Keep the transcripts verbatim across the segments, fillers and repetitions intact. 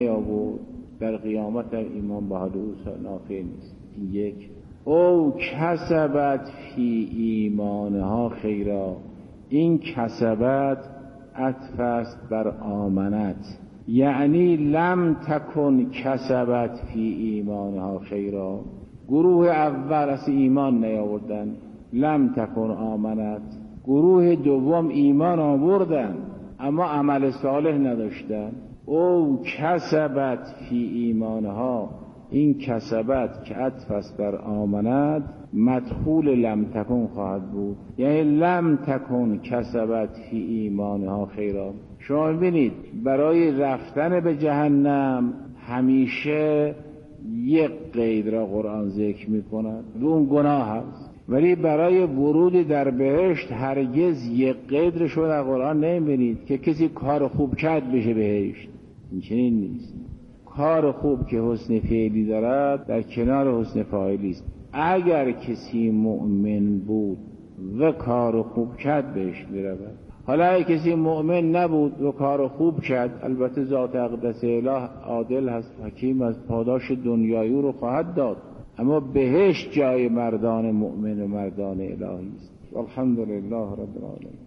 بود در قیامت در ایمان به حال او نافع نیست. یک او کسبت فی ایمانها خیرا، این کسبت عطف است بر آمنت، یعنی لم تکن کسبت فی ایمانها خیرا. گروه اول از ایمان نیاوردن، لم تکن آمنت. گروه دوم ایمان آوردن اما عمل صالح نداشتن. او کسبت فی ایمانها، این کسبت که عطف است بر آمنت مدخول لم تکن خواهد بود، یعنی لم تکن کسبت فی ایمانها خیرا. شما ببینید برای رفتن به جهنم همیشه یک قید را قرآن ذکر می کند، اون گناه هست، ولی برای ورود در بهشت هرگز یک قید را شما در قرآن نمی‌بینید که کسی کار خوب کرد بشه بهشت. این چنین نیست. کار خوب که حسن فعلی دارد در کنار حسن فاعلی است. اگر کسی مؤمن بود و کار خوب کرد بهش میرود. حالا اگر کسی مؤمن نبود و کار خوب کرد، البته ذات اقدس اله عادل هست، حکیم است، پاداش دنیایی رو خواهد داد، اما بهشت جای مردان مؤمن و مردان الهی است. والحمدلله رب العالمین.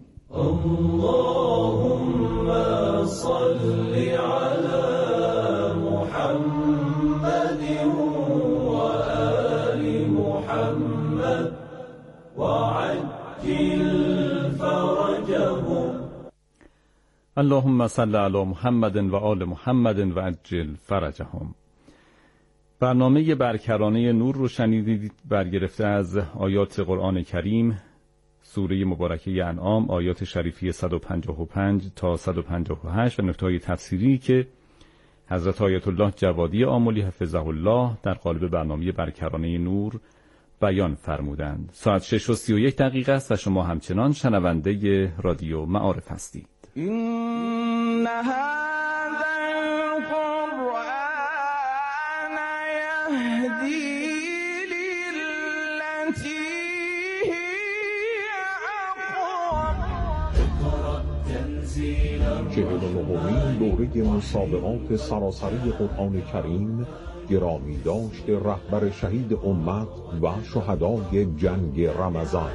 اللهم صل على محمد وآل محمد وعجل فرجهم. اللهم صل على محمد وآل محمد وعجل فرجهم. برنامه برکرانه نور رو شنیدید، برگرفته از آیات قرآن کریم، سوره مبارکه انعام، آیات شریفی صد و پنجاه و پنج تا صد و پنجاه و هشت و نکته‌های تفسیری که حضرت آیت الله جوادی آملی حفظه الله در قالب برنامه برکرانه نور بیان فرمودند. ساعت شش و سی و یک دقیقه است و شما همچنان شنونده رادیو معارف هستید. این هذا القرآن یهدی للتی چهل و نهمین دوره مسابقات سراسری قرآن کریم گرامی داشت رهبر شهید امت و شهدای جنگ رمضان.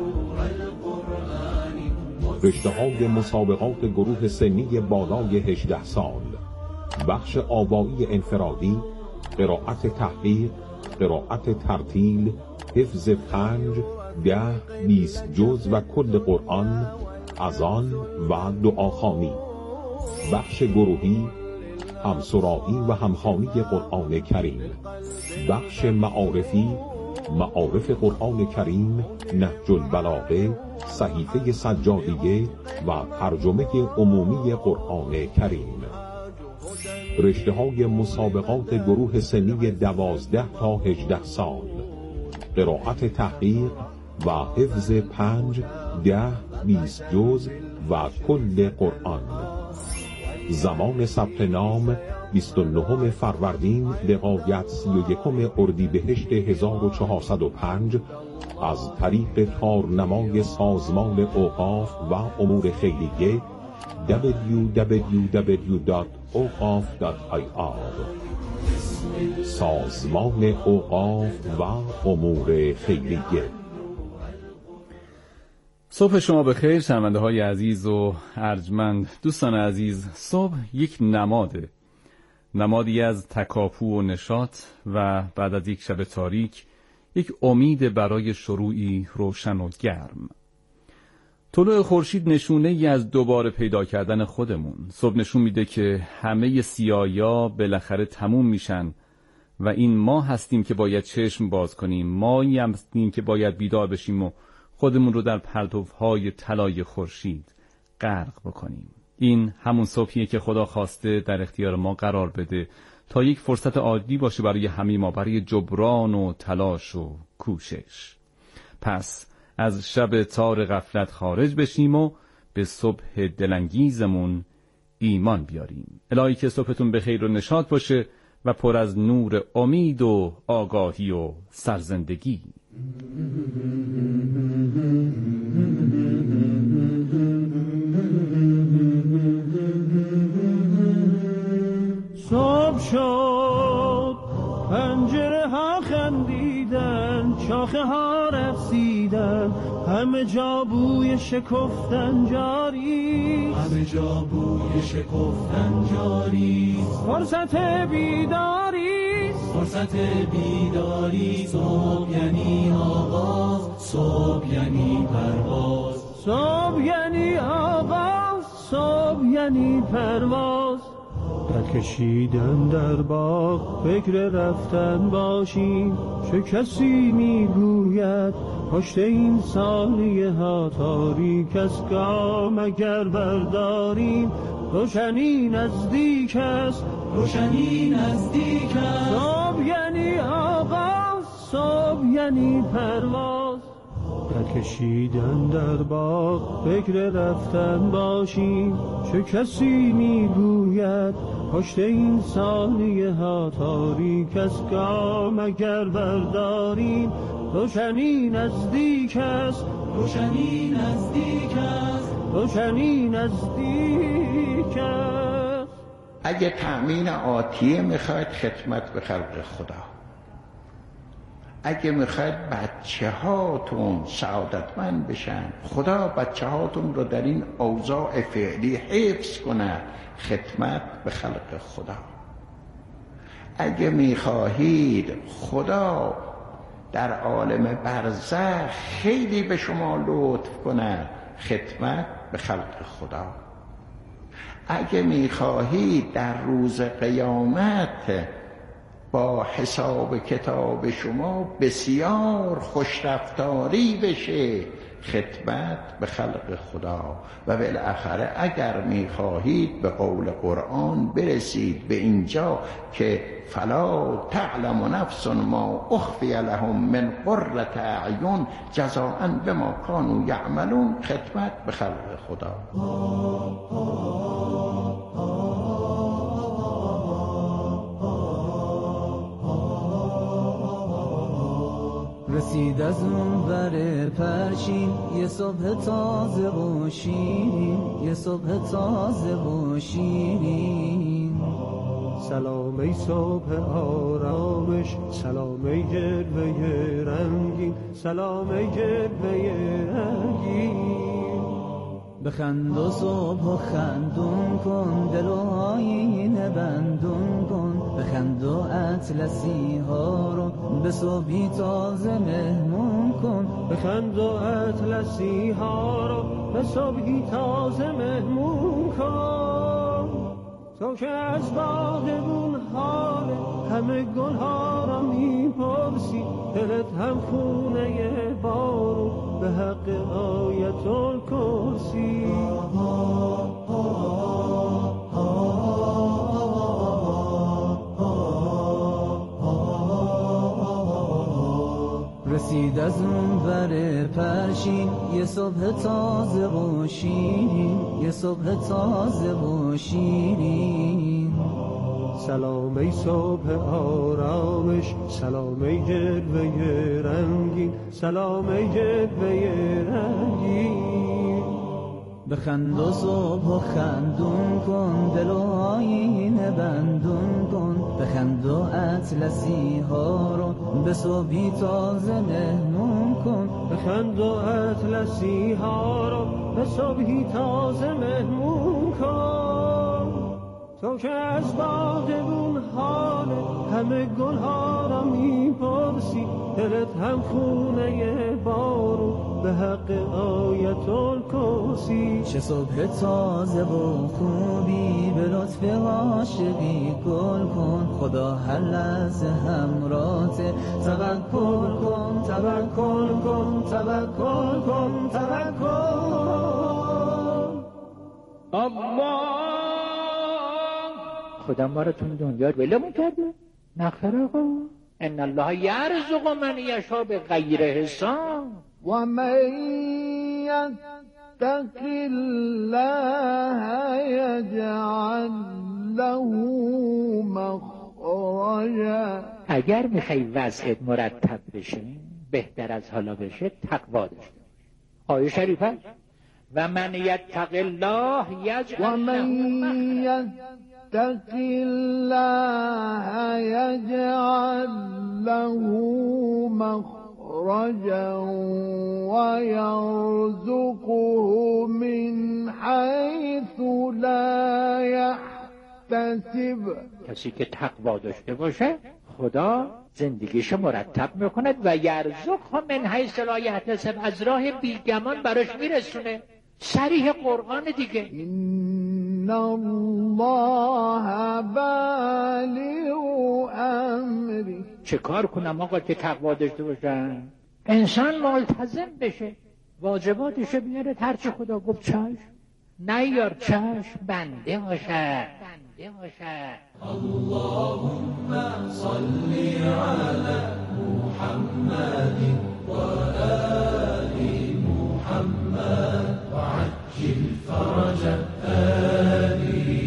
رشته‌های مسابقات گروه سنی بالای هجده سال، بخش آوایی انفرادی، قرائت تحقیق، قرائت ترتیل، حفظ پنج، ده، بیست جز و کل قرآن، اذان و دعاخوانی. بخش گروهی، همسرایی و همخوانی قرآن کریم. بخش معارفی، معارف قرآن کریم، نهج البلاغه، صحیفه سجادیه و ترجمه عمومی قرآن کریم. رشته های مسابقات گروه سنی دوازده تا هجده سال، قرائت تحقیق و حفظ پنج، ده، بیست جز و کل قرآن. زمان ثبت نام بیست و نهم فروردین لغایت سی و یکم اردیبهشت هزار و چهارصد و پنج از طریق تارنمای سازمان اوقاف و امور خیریه دبلیو دبلیو دبلیو دات اوقاف دات آی آر. سازمان اوقاف و امور خیریه. صبح شما بخیر شنونده های عزیز و ارجمند. دوستان عزیز، صبح یک نماده، نمادی از تکاپو و نشاط و بعد از یک شب تاریک یک امید برای شروعی روشن و گرم. طلوع خورشید نشونه ای از دوباره پیدا کردن خودمون. صبح نشون میده که همه سیاهی‌ها بالاخره تموم میشن و این ما هستیم که باید چشم باز کنیم، مایی هستیم که باید بیدار بشیم و خودمون رو در پرتوهای طلای خورشید غرق بکنیم. این همون صبحیه که خدا خواسته در اختیار ما قرار بده تا یک فرصت عادی باشه برای همه ما، برای جبران و تلاش و کوشش. پس از شب تار غفلت خارج بشیم و به صبح دلانگیزمون ایمان بیاریم. الهی که صبحتون بخیر و نشاط باشه و پر از نور امید و آگاهی و سرزندگی. So صبح شد، پنجره ها خندیدن، شاخه ها رقصیدن، همه جا بوی شکفتن جاری، همه جا بوی شکفتن جاری، فرصت بیداری، فرصت بیداری، صبح یعنی آغاز، صبح یعنی پرواز، صبح یعنی آغاز، صبح یعنی پرواز. قد کشیدن در باغ، فکر رفتن باشیم، چه کسی میگوید پشت این سایه ها تاریک است، گام اگر برداریم روشنی نزدیک است، روشنی نزدیک است. صبح یعنی آغاز، صبح یعنی پرواز. قد کشیدن در باغ، فکر رفتن باشیم، چه کسی میگوید پشت این سایه ها تاریک است، گام اگر برداریم روشنی نزدیک است، روشنی نزدیک است، روشنی نزدیک است. اگه تأمین آتیه میخواید خدمت به خلق خدا، اگه میخواید بچه هاتون سعادتمند بشن، خدا بچه هاتون رو در این اوضاع فعلی حفظ کنه، خدمت به خلق خدا. اگه میخواهید خدا در عالم برزخ خیلی به شما لطف کنه، خدمت به خلق خدا. اگه میخواهید در روز قیامت با حساب کتاب شما بسیار خوشرفتاری بشه، خدمت به خلق خدا. و بالاخره اگر میخواهید به قول قرآن برسید به اینجا که فلا تعلم نفس ما اخفی لهم من قرة اعین جزاء بما کانوا یعملون، خدمت به خلق خدا. رسید از اون بر پرچین یه صبح تازه و شیرین، یه صبح تازه و شیرین. سلام ای صبح آرامش، سلام ای جلوه رنگین، سلام ای جلوه رنگین. بخند و صبح و خندون کن، دل و آینه بندون کن، بخند و اطلسی ها رو به صبحی تازه مهمون کن، بخند و اطلسی ها رو به صبحی تازه مهمون کن. تو که از باغبون حال همه گل ها را میپرسی، دلت هم خونه بارون به حق آیت الکرسی. رسید از اون ور پرشین یه صبح تازه و شیرین، یه صبح تازه و شیرین. سلام ای صبح آرامش، سلام ای جلوه رنگین، سلام ای جلوه رنگین. بخند و صبح و خندون کن، دل و آینه بندون کن، بخند و اطلسی ها رو به صبحی تازه مهمون کن، بخند و اطلسی ها رو به صبحی تازه مهمون کن. تو که از باغبون حال همه گل ها را میپرسی، دلت هم خونه بارون به حق آیت الکرسی. چه صبح تازه و خوبی به لطف عاشقی گل کن، خدا هر لحظه همراهت، توکل کن توکل کن توکل کن توکل. الله خدا ما رو تو دنیا ولمون کرده؟ نخیر آقا، ان الله یرزق من یشاء بغیر حساب. و من یتق الله یجعل له مخرجا. اگر میخوای وضعت مرتب بشه، بهتر از حالا بشه، تقوا داشته باش. آیه شریفه و من یتق الله یجعل و من له مخرجا. الله يجعل له مخرجا ويرزقه من حيث لا يحتسب. کسی که تقوا داشته باشه خدا زندگیشو مرتب میکند و یرزقه من حیث لا یحتسب، از راه بیگمان براش میرسونه. صریح قرآن دیگه. ان الله بالغ امری. چه کار کنم آقا که تقوا داشته باشن؟ انسان ملتزم بشه، واجباتشو بیاره، هرچی خدا گفت چشم، نیار چشم، بنده باشه بنده باشه. اللهم صل على محمد و آل محمد وعجل فرج آل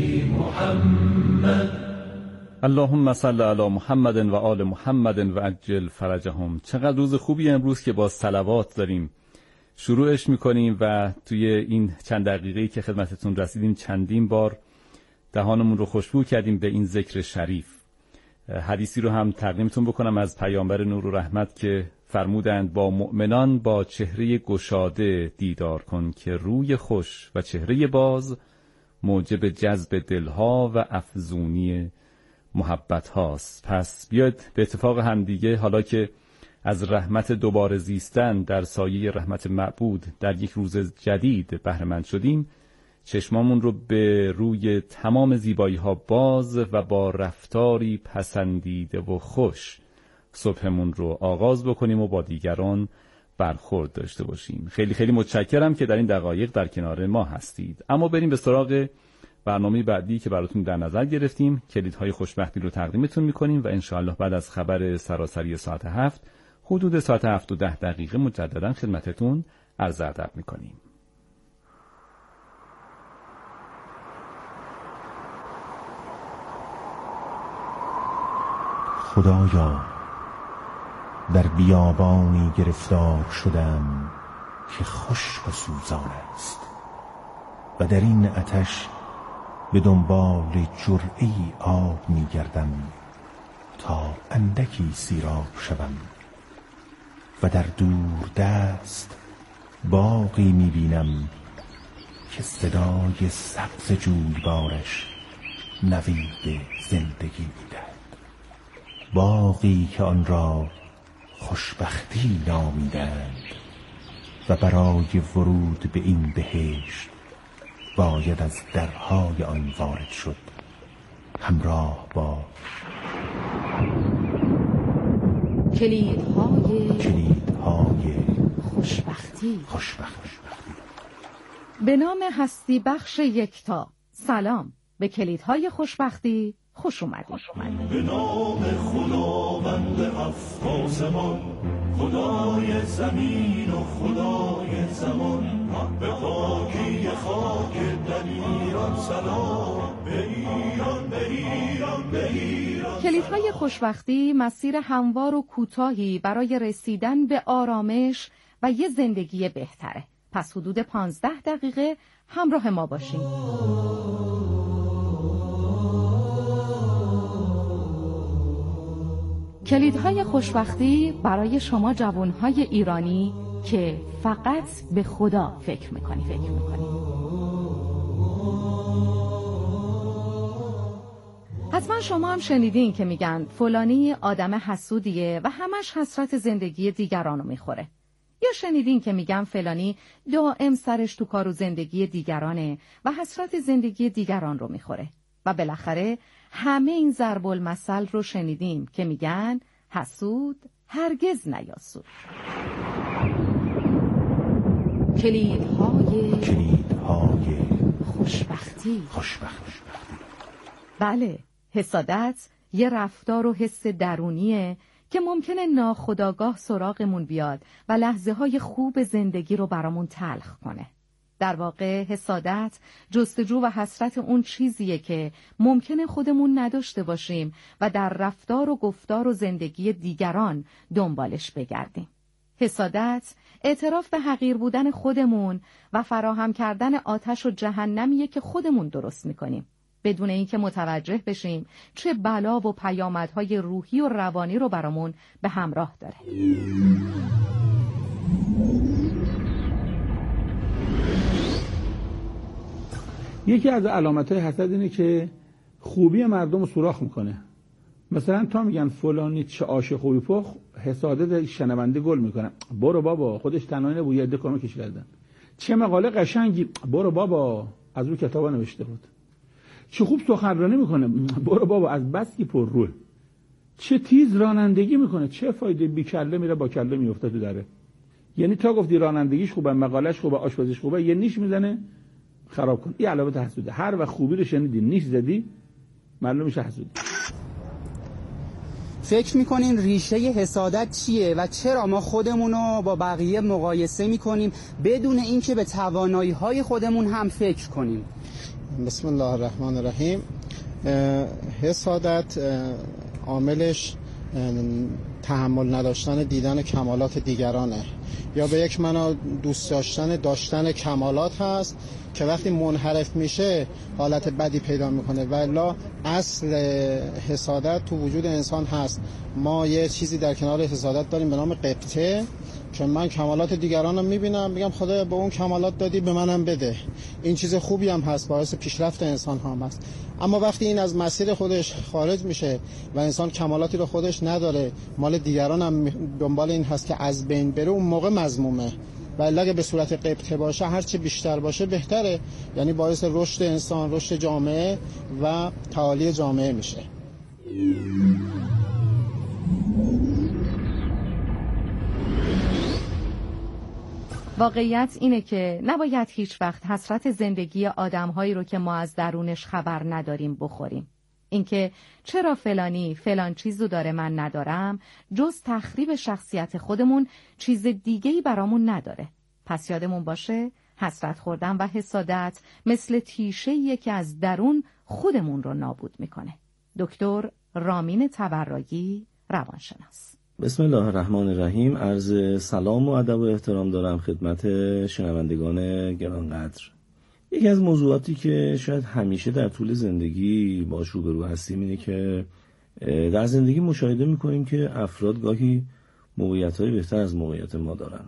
محمد. اللهم صل علی محمد و آل محمد و عجل فرجهم. چقدر روز خوبی امروز که با صلوات داریم شروعش میکنیم و توی این چند دقیقه‌ای که خدمتتون رسیدیم چندین بار دهانمون رو خوشبو کردیم به این ذکر شریف. حدیثی رو هم تقدیمتون بکنم از پیامبر نور و رحمت که فرمودند با مؤمنان با چهره گشاده دیدار کن که روی خوش و چهره باز موجب جذب دلها و افزونی محبت هاست. پس بیاید به اتفاق همدیگه حالا که از رحمت دوباره زیستن در سایه رحمت معبود در یک روز جدید بهره مند شدیم، چشمامون رو به روی تمام زیبایی ها باز و با رفتاری پسندیده و خوش صبحمون رو آغاز بکنیم و با دیگران برخورد داشته باشیم. خیلی خیلی متشکرم که در این دقایق در کنار ما هستید. اما بریم به سراغ برنامه بعدی که براتون در نظر گرفتیم. کلیدهای خوشبختی رو تقدیمتون میکنیم و انشاءالله بعد از خبر سراسری ساعت هفت حدود ساعت هفت و ده دقیقه مجددا خدمتتون عرض ادب میکنیم. خدایا در بیابانی گرفتار شدم که خشک و سوزان است و در این آتش به دنبال جرعه‌ای آب می‌گردم تا اندکی سیراب شوم و در دور دست باغی می‌بینم که صدای سبز جویبارش نوید زندگی می‌دهد. باغی که آن را خوشبختی نامیدند و برای ورود به این بهشت باید از درهای آن وارد شد همراه با کلیدهای کلیدهای خوشبختی. خوشبختی به نام هستی بخش یکتا سلام. به کلیدهای خوشبختی خوش اومدید. به نام خداوند هفت آسمان، خدای زمین و خدای زمان، به پاکی خاک در ایران سلام، به ایران به ایران به ایران. کلیدهای خوشبختی مسیر هموار و کوتاهی برای رسیدن به آرامش و یه زندگی بهتره. پس حدود پانزده دقیقه همراه ما باشین. کلیدهای خوشبختی برای شما جوانهای ایرانی که فقط به خدا فکر میکنی فکر میکنی. حتما شما هم شنیدین که میگن فلانی آدم حسودیه و همش حسرت زندگی دیگرانو میخوره. یا شنیدین که میگن فلانی دائم سرش تو کار و زندگی دیگرانه و حسرت زندگی دیگران رو میخوره. و بالاخره همه این ضرب المثل رو شنیدیم که میگن حسود هرگز نیاسود. کلیدهای کلیدهای خوشبختی. خوشبختی. بله، حسادت یه رفتار و حس درونیه که ممکنه ناخودآگاه سراغمون بیاد و لحظه های خوب زندگی رو برامون تلخ کنه. در واقع حسادت جستجو و حسرت اون چیزیه که ممکنه خودمون نداشته باشیم و در رفتار و گفتار و زندگی دیگران دنبالش بگردیم. حسادت اعتراف به حقیر بودن خودمون و فراهم کردن آتش و جهنمیه که خودمون درست میکنیم. بدون اینکه متوجه بشیم چه بلا و پیامدهای روحی و روانی رو برامون به همراه داره. یکی از علامت‌های حسد اینه که خوبی مردم رو سوراخ میکنه. مثلا تا میگن فلانی چه آش خوبی پخ، حسادت شنونده گل میکنه. برو بابا، خودش تنهایی نبود، یه عده کمکش کردن. چه مقاله قشنگی، برو بابا، از رو کتابا نوشته بود. چه خوب سخنرانی میکنه، برو بابا، از بس که پر روه. چه تیز رانندگی میکنه، چه فایده، بی کله میره با کله میفته تو دره. یعنی تا گفتی رانندگیش خوبه، مقالهش خوبه، آشپزیش خوبه، یه نیش میزنه خراب کن. این علامت حسوده. هر وقت خوبی رو شنیدی نیش زدی، معلوم میشه حسودی. فکر میکنین ریشه حسادت چیه و چرا ما خودمون رو با بقیه مقایسه میکنیم بدون اینکه به توانایی‌های خودمون هم فکر کنیم؟ بسم الله الرحمن الرحیم. حسادت عاملش تحمل نداشتن دیدن کمالات دیگرانه، یا به یک معنا دوست داشتن داشتن کمالات هست که وقتی منحرف میشه حالت بدی پیدا میکنه. ولی اصل حسادت تو وجود انسان هست. ما یه چیزی در کنار حسادت داریم به نام غبطه، که من کمالات دیگرانم میبینم، میگم خدا به اون کمالات دادی به منم بده. این چیز خوبی هم هست، باعث پیشرفت انسان هم هست. اما وقتی این از مسیر خودش خارج میشه و انسان کمالاتی رو خودش نداره، مال دیگران هم دنبال این هست که از بین بره، اون موقع مذمومه. ولی اگه به صورت غبطه باشه، هر چه بیشتر باشه بهتره. یعنی باعث رشد انسان، رشد جامعه و تعالی جامعه میشه. واقعیت اینه که نباید هیچ وقت حسرت زندگی آدم‌هایی رو که ما از درونش خبر نداریم بخوریم. اینکه چرا فلانی فلان چیزو داره من ندارم، جز تخریب شخصیت خودمون چیز دیگه‌ای برامون نداره. پس یادمون باشه حسرت خوردن و حسادت مثل تیشه‌ایه که از درون خودمون رو نابود میکنه. دکتر رامین تبرایی، روانشناس. بسم الله الرحمن الرحیم. عرض سلام و ادب و احترام دارم خدمت شنوندگان گرانقدر. یکی از موضوعاتی که شاید همیشه در طول زندگی باهاش روبرو هستیم اینه که در زندگی مشاهده میکنیم که افراد گاهی موقعیت‌های بهتر از موقعیت ما دارن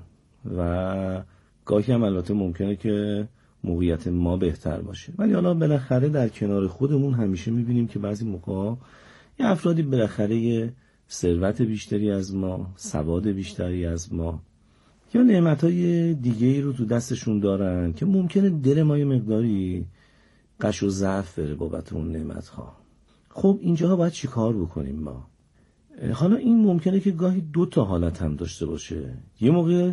و گاهی هم البته ممکنه که موقعیت ما بهتر باشه. ولی حالا بالاخره در کنار خودمون همیشه میبینیم که بعضی موقع یه افرادی بالاخره ثروت بیشتری از ما، سواد بیشتری از ما یا نعمت‌های دیگه‌ای رو تو دستشون دارن که ممکنه دل ما یه مقداری قش و ضعف بره بابت اون نعمت‌ها. خب اینجاها باید چی کار بکنیم ما؟ حالا این ممکنه که گاهی دو تا حالت هم داشته باشه. یه موقع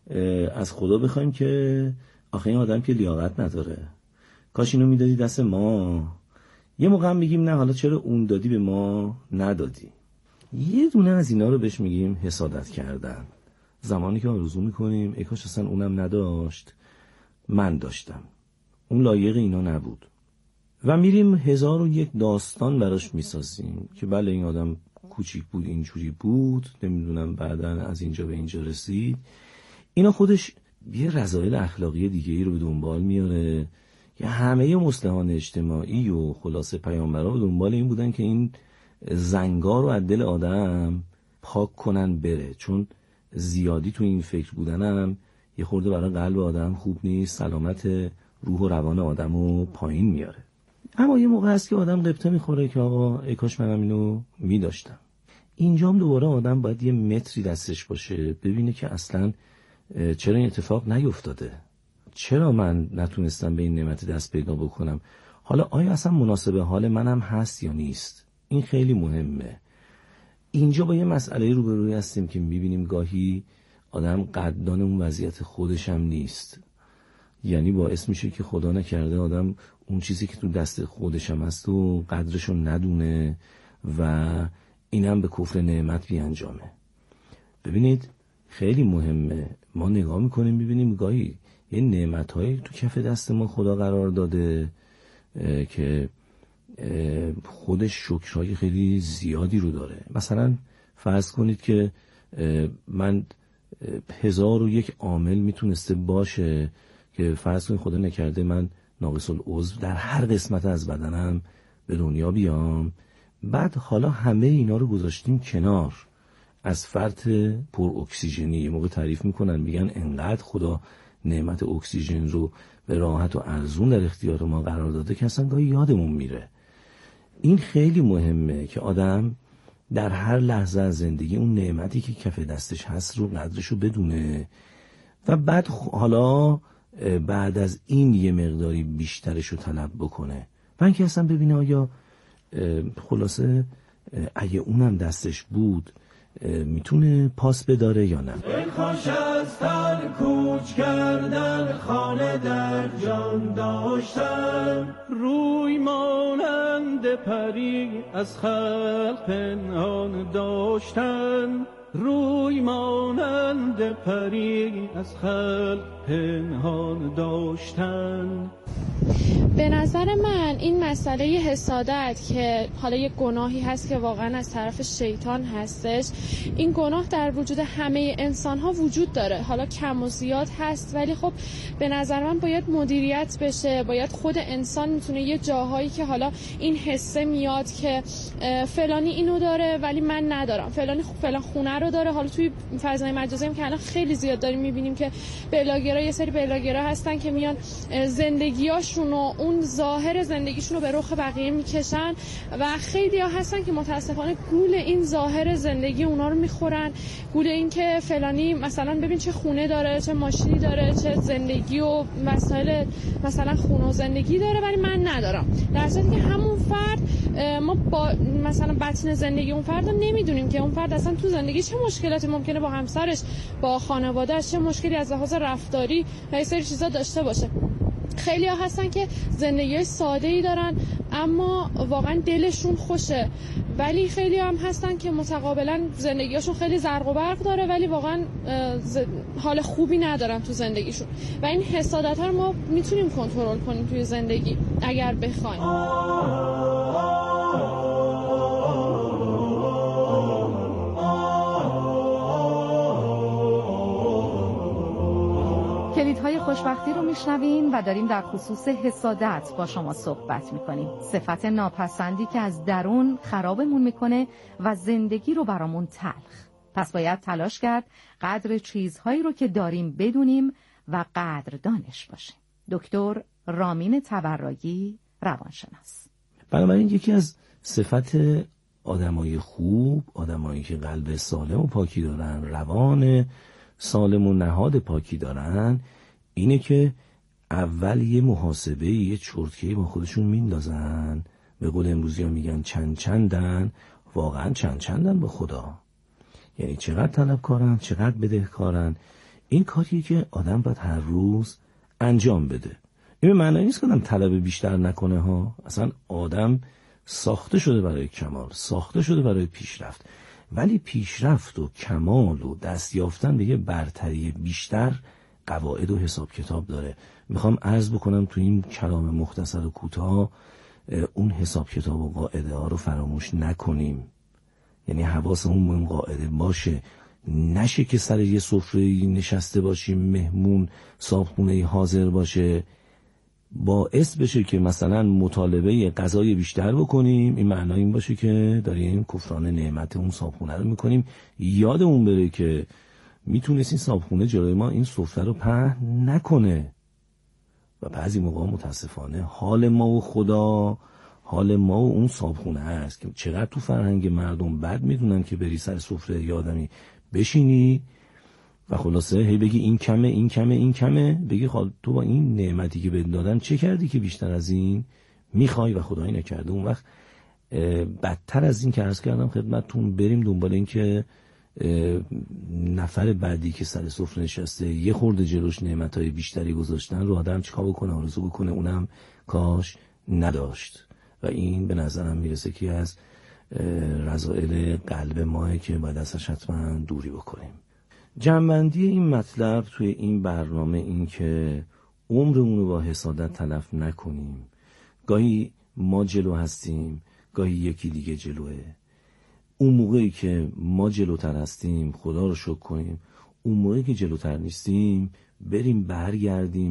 از خدا بخوایم که آخه این آدم که لیاقت نداره، کاش اینو میدادی دست ما. یه موقع هم میگیم نه، حالا چرا اون دادی به ما ندادی. یه دونه از اینا رو بهش میگیم حسادت کردن. زمانی که آرزو میکنیم ای کاش اصلا اونم نداشت، من داشتم، اون لایق اینا نبود، و میریم هزار و یک داستان براش میسازیم که بله این آدم کوچیک بود، اینجوری بود، نمیدونم بعداً از اینجا به اینجا رسید. اینا خودش یه رذایل اخلاقی دیگه ای رو به دنبال میاره. یا همه مصلحان اجتماعی و خلاصه پیامبران به دنبال این بودن که این زنگار رو از دل آدم پاک کنن بره، چون زیادی تو این فکر بودنم یه خورده برای قلب آدم خوب نیست، سلامت روح و روان آدم رو پایین میاره. اما یه موقع هست که آدم غبطه میخوره که آقا ای کاش منم اینو میداشتم. اینجام دوباره آدم باید یه متری دستش باشه ببینه که اصلا چرا این اتفاق نیفتاده، چرا من نتونستم به این نعمت دست پیدا بکنم. حالا آیا اصلا مناسب حال منم هست یا نیست؟ این خیلی مهمه. اینجا با یه مسئله روبروی هستیم که میبینیم گاهی آدم قدردان اون وضعیت خودش هم نیست. یعنی باعث میشه که خدا نکرده آدم اون چیزی که تو دست خودش هم هست و قدرشو ندونه و اینم به کفر نعمت بیانجامه. ببینید خیلی مهمه، ما نگاه میکنیم ببینیم گاهی یه نعمت‌هایی تو کف دست ما خدا قرار داده که خودش شکرهای خیلی زیادی رو داره. مثلا فرض کنید که من هزار و یک عامل میتونسته باشه که فرض کنید خدا نکرده من ناقص العضو در هر قسمت از بدنم به دنیا بیام. بعد حالا همه اینا رو گذاشتیم کنار، از فرط پر اکسیژنی یه موقع تعریف میکنن، میگن انقدر خدا نعمت اکسیژن رو به راحت و ارزون در اختیار ما قرار داده که اصلا گاهی یادمون میره. این خیلی مهمه که آدم در هر لحظه از زندگی اون نعمتی که کف دستش هست رو قدرش رو بدونه و بعد حالا بعد از این یه مقداری بیشترش رو طلب بکنه و اینکه اصلا ببینه آیا خلاصه اگه اونم دستش بود میتونه پاس بداره یا نه. خوش از تن کوچ کردن، خانه در جان داشتن، روی مانند پری از خلق پنهان داشتن، روی مانند پری از خلق پنهان داشتن. به نظر من این مسئله حسادت که حالا یک گناهی هست که واقعا از طرف شیطان هستش، این گناه در وجود همه انسان ها وجود داره، حالا کم و زیاد هست، ولی خب به نظر من باید مدیریت بشه. باید خود انسان میتونه یه جاهایی که حالا این حسه میاد که فلانی اینو داره ولی من ندارم، فلانی فلان خونه رو داره. حالا توی فضای مجازی هم که الان خیلی زیاد داریم میبینیم که بلاگرها، یه سری بلاگرها هستن که میان زندگیاشون و اون ظاهر زندگیشون رو به رخ بقیه میکشن و خیلی ها هستن که متاسفانه گول این ظاهر زندگی اونا رو میخورن، گول این که فلانی مثلا ببین چه خونه داره، چه ماشینی داره، چه زندگی و مسائل مثلا خونه و زندگی داره ولی من ندارم، در صورتی که همون فرد ما با مثلا بطن زندگی اون فرد رو نمیدونیم که اون فرد اصلا تو زندگی چه مشکلاتی ممکنه با همسرش، با خانواده‌اش، چه مشکلی از لحاظ رفتاری و یه سری چیزا داشته باشه. خیلی ها هستن که زندگی ساده‌ای دارن اما واقعا دلشون خوشه، ولی خیلی هم هستن که متقابلا زندگیشون خیلی زرق و برق داره ولی واقعا حال خوبی ندارن تو زندگیشون و این حسادت ها رو ما میتونیم کنترل کنیم توی زندگی اگر بخوایم. کلیدهای خوشبختی رو میشنوین و داریم در خصوص حسادت با شما صحبت میکنیم. صفت ناپسندی که از درون خرابمون میکنه و زندگی رو برامون تلخ. پس باید تلاش کرد قدر چیزهایی رو که داریم بدونیم و قدردانش باشیم. دکتر رامین تبرایی، روانشناس. بنابراین یکی از صفت آدمای خوب، آدمایی که قلب سالم و پاکی دارن، روان سالم و نهاد پاکی دارن، اینه که اول یه محاسبه، یه چرتکه‌ای با خودشون میندازن. به قول امروزی ها میگن چند چندن، واقعا چند چندن با خدا. یعنی چقدر طلبکارن، چقدر بدهکارن. این کاریه که آدم باید هر روز انجام بده. این معنی نیست که آدم طلب بیشتر نکنه ها. اصلا آدم ساخته شده برای کمال، ساخته شده برای پیشرفت، ولی پیشرفت و کمال و دست یافتن به یه برتری بیشتر قواعد و حساب کتاب داره. میخوام عرض بکنم تو این کلام مختصر و کوتاه اون حساب کتاب و قاعده ها رو فراموش نکنیم. یعنی حواسمون به اون قاعده باشه، نشه که سر یه سفره نشسته باشیم، مهمون صاحبخونه حاضر باشه، باعث بشه که مثلا مطالبه غذای بیشتر بکنیم. این معنی این باشه که داریم کفران نعمت اون صاحبخونه رو میکنیم. یادمون بره که میتونست این صاحبخونه جلوی ما این سفره رو پهن نکنه و بعضی موقع متاسفانه حال ما و خدا، حال ما و اون صاحبخونه هست که چقدر تو فرهنگ مردم بد میدونن که بری سر سفره یادمی بشینی و خلاصه هی بگی این کمه این کمه این کمه، بگی خب تو با این نعمتی که بهت دادن چه کردی که بیشتر از این میخوای و خدایی نکرده. اون وقت بدتر از این که عرض کردم خدمتتون، بریم دنبال این که نفر بعدی که سر سفره نشسته یه خورده جلوش نعمتهای بیشتری گذاشتن رو آدم چیکار بکنه، آرزو بکنه اونم کاش نداشت. و این به نظرم میرسه که از رذائل قلب ماه که باید ازش حتما دوری بکنیم. جمع‌بندی این مطلب توی این برنامه این که عمرمون رو با حسادت تلف نکنیم. گاهی ما جلو هستیم، گاهی یکی دیگه جلوه. اون موقعی که ما جلوتر هستیم خدا رو شکر کنیم، اون موقعی که جلوتر نیستیم بریم برگردیم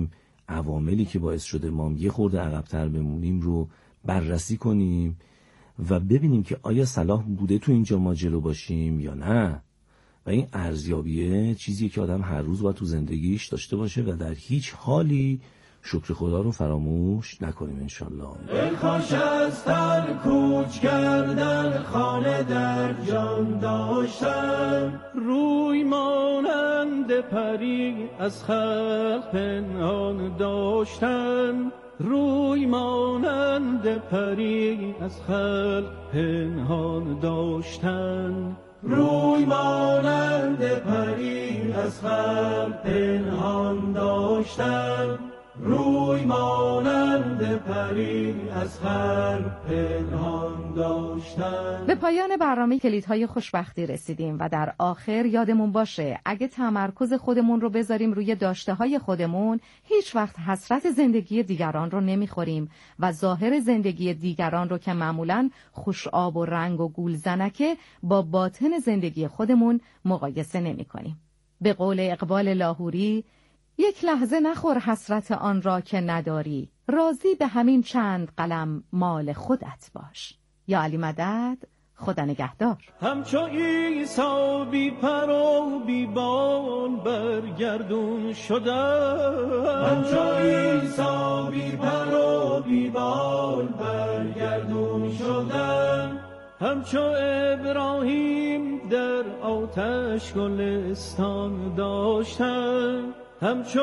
عواملی که باعث شده ما یه خورده عقب‌تر بمونیم رو بررسی کنیم و ببینیم که آیا صلاح بوده تو اینجا ما جلو باشیم یا نه. و این ارزیابیه چیزیه که آدم هر روز باید تو زندگیش داشته باشه و در هیچ حالی شکر خدا رو فراموش نکنیم انشالله. ای کاش از تن کوچ کردن خانه در جان داشتن، روی مانند پری از خلق پنهان داشتن، روی مانند پری از خلق پنهان داشتن، روی مانند پری از خلق پنهان داشتن، روی مانند پری از خلق پنهان داشتن. به پایان برنامه کلیدهای خوشبختی رسیدیم و در آخر یادمون باشه اگه تمرکز خودمون رو بذاریم روی داشته‌های خودمون، هیچ وقت حسرت زندگی دیگران رو نمیخوریم و ظاهر زندگی دیگران رو که معمولاً خوش آب و رنگ و گول زنکه با باطن زندگی خودمون مقایسه نمی‌کنیم. به قول اقبال لاهوری، یک لحظه نخور حسرت آن را که نداری، راضی به همین چند قلم مال خودت باش. یا علی مدد، خدا نگهدار. همچو عیسی بی پر و بی بال برگردون شدم، همچو عیسی بی پر و بی بال برگردون شدم، همچو ابراهیم در آتش گلستان داشتم، همچو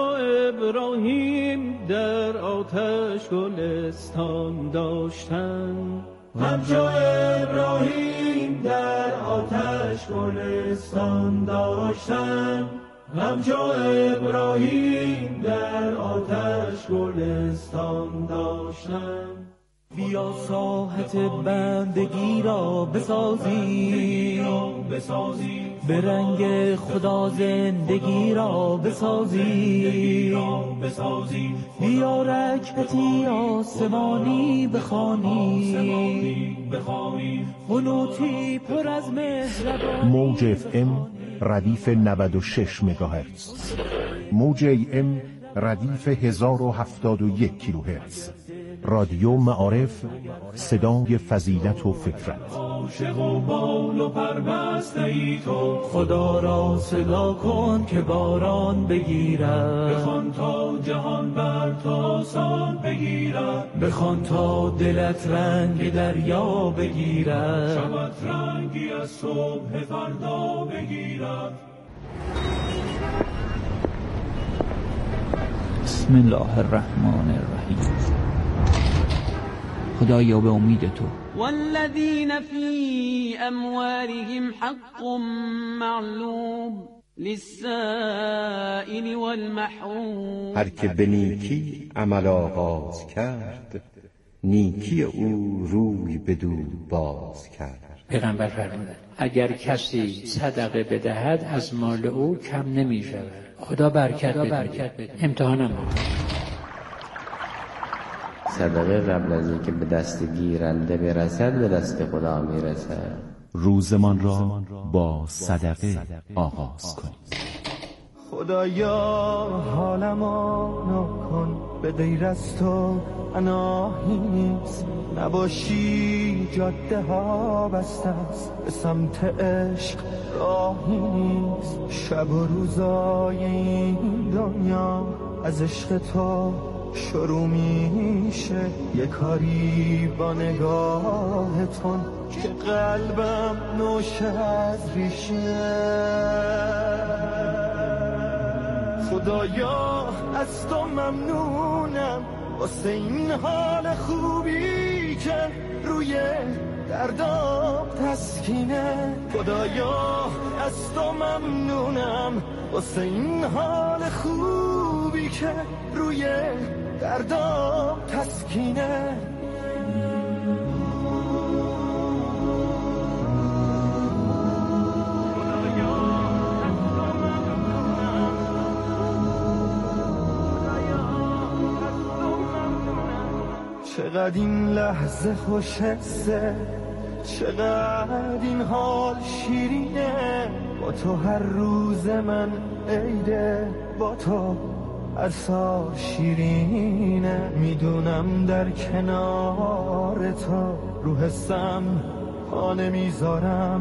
ابراهیم در آتش گلستان داشتن، همچو ابراهیم در آتش گلستان داشتن، همچو ابراهیم در آتش گلستان داشتن. بیا ساحت بندگی را بسازی، به رنگ خدا زندگی را بسازی، بیا رکعتی آسمانی بخوانی، قنوتی پر از مهربانی. موج اف ام ردیف نود و شش مگاهرتز، موج ای ام ردیف هزار و هفتاد و یک کیلوهرتز. رادیو معارف، صدای فضیلت و فکرت. عاشق و بال و پربسته ای تو، خدا را صدا کن که باران بگیرد، بخوان تا جهان بر تو آسان بگیرد، بخوان تا دلت رنگ دریا بگیرد، شبت رنگی از صبح فردا بگیرد. بسم الله الرحمن الرحیم. خدایا به امید تو. والذین فی اموالهم حق معلوم للسائل والمحروم. هر که به نیکی عمل آغاز کرد، نیکی او روی بدو باز کرد. پیغمبر فرمودند اگر کسی صدقه بدهد از مال او کم نمی شود. خدا برکت بده. امتحانم صدقه قبل از اینکه به دست گیرنده برسد به دست خدا میرسد. روزمان را با صدقه آغاز کنید. خدایا حالمو نکن، به غیر از تو پناهی نیست، نباشی جاده ها بسته است، به سمت عشق راهی نیست. شب و روزای این دنیا از عشق تو شروع میشه، یه کاری با نگاهتون که قلبم نوشه از ریشه. خدایا از تو ممنونم واسه این حال خوبی که روی دردام تسکینه. خدایا از تو ممنونم واسه این حال خوبی که روی دردام تسکینه. چقدر این لحظه خوش حسه، چقدر این حال شیرینه، با تو هر روز من عیده، با تو عطار شیرینه، میدونم در کنار تو رو حسم پا نمیذارم.